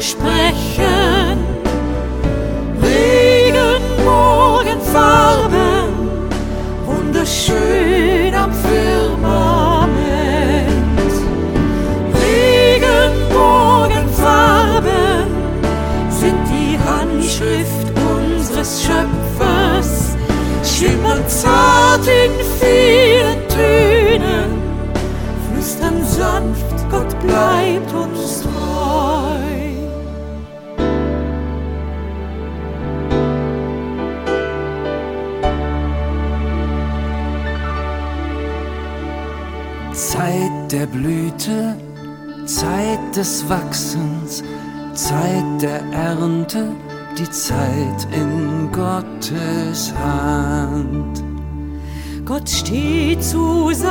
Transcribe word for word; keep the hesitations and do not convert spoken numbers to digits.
sprechen. Regenbogenfarben, wunderschön am Firmament. Regenbogenfarben sind die Handschrift unseres Schöpfers, schimmern zart in vielen Tönen, flüstern sanft, Gott bleibt uns treu. Zeit der Blüte, Zeit des Wachsens, Zeit der Ernte, die Zeit in Gottes Hand. Gott steht zu